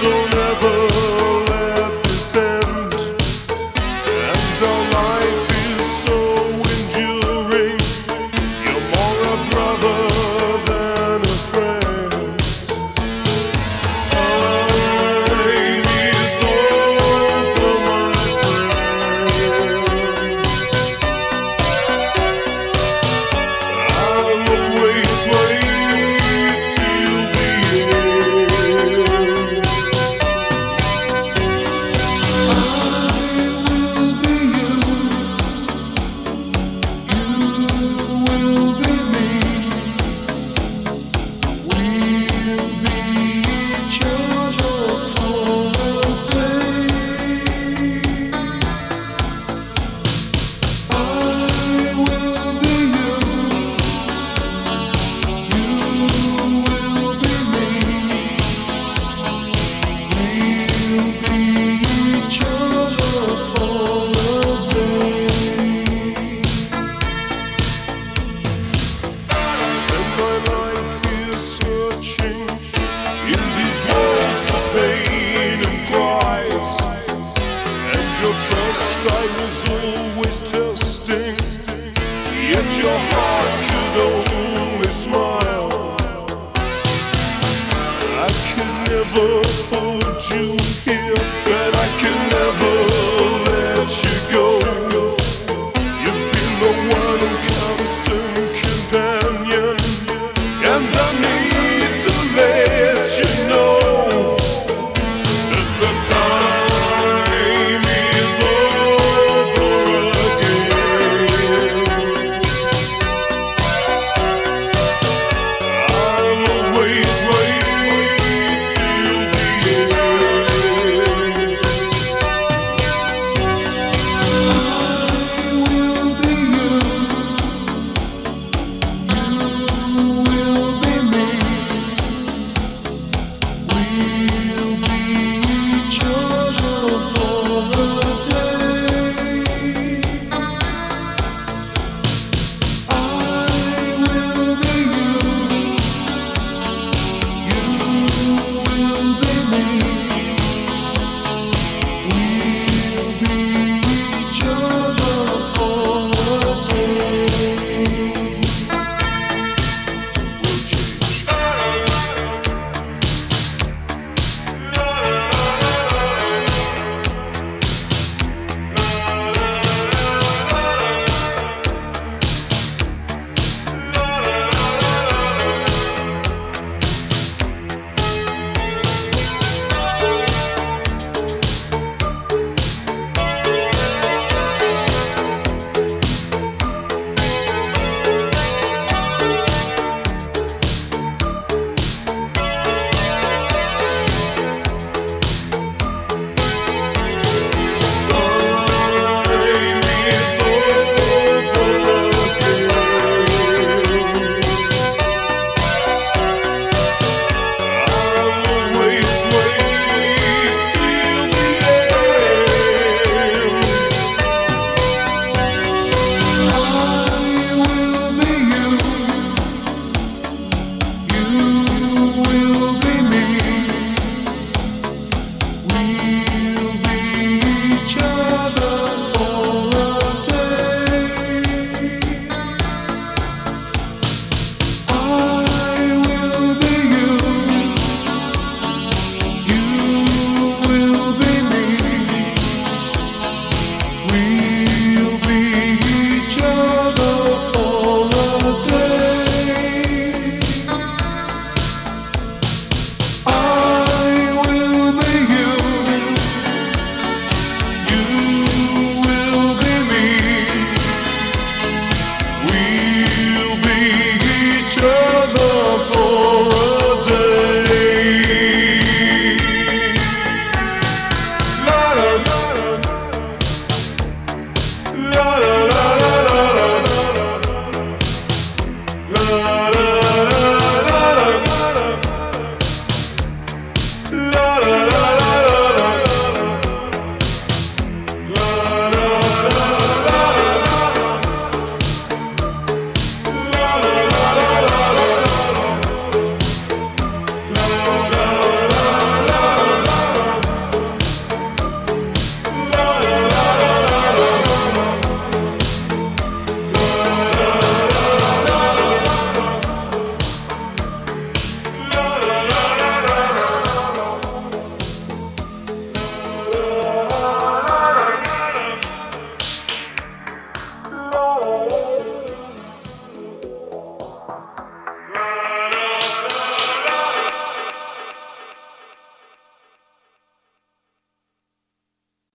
don't ever let this end. And our life is so enduring. You're more a brother than a friend. Time is over, my friend. I'll always wait till the end. I was always testing, yet your heart could only smile. I could never hold you here, but I could never let you go. You've been the one constant companion, and I need to let you know that the time is over again. I'll always wait till the end. I will be you, you will be me. We'll be each other for a day. I will be you, you will be me. We'll be each other for a day. We'll change. We